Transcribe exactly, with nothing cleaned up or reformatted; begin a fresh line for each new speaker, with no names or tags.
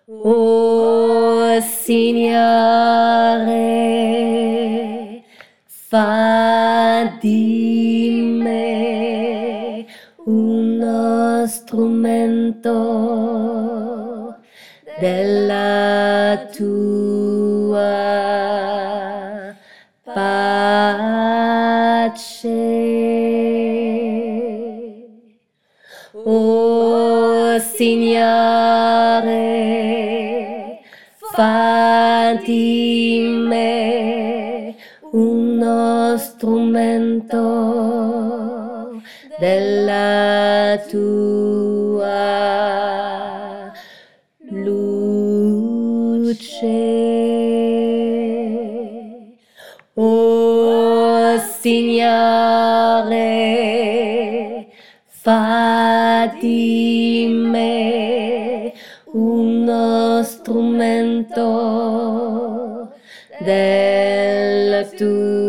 Oh Signore, fa di me uno strumento della tua pace. Oh Signore, fa di me uno strumento della tua luce. Oh Signore, fa di me uno strumento della tua